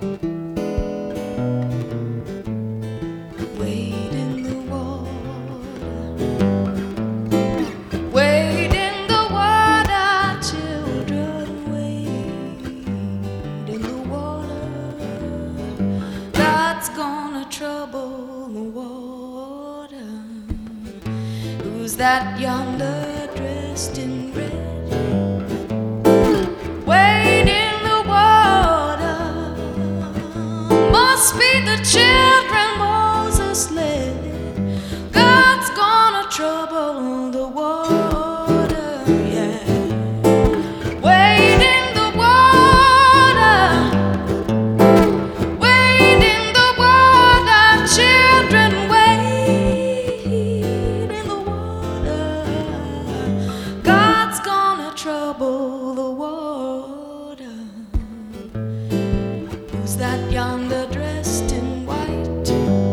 Wade in the water, wade in the water, children, wade in the water. God's gonna trouble the water. Who's that yonder dressed in red? Wade in the water. Must be the children Moses led. God's gonna trouble the water, yeah. Wade in the water, wade in the water, children, wade in the water. God's gonna trouble the water. Who's that yonder dressed in white?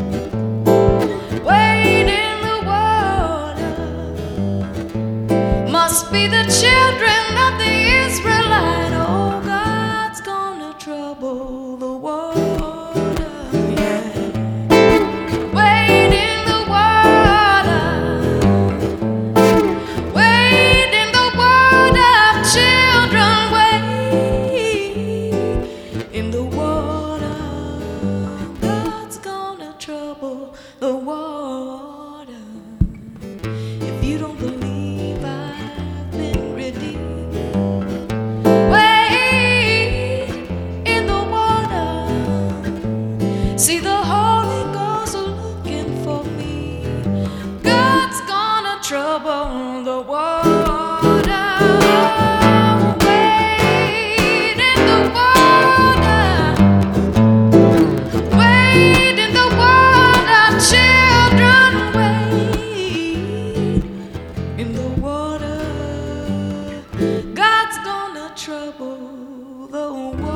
Wade in the water. Must be the children of the Israelite. Oh, God's gonna trouble the water, yeah. Wade in the water, wade in the water, children, wade in the water. God's gonna trouble the water. If you don't believe I've been redeemed, wade in the water. See, the Holy Ghost looking for me. God's gonna trouble the water. Wade in the water, wade in the water, children, wade in the water. God's gonna trouble the water.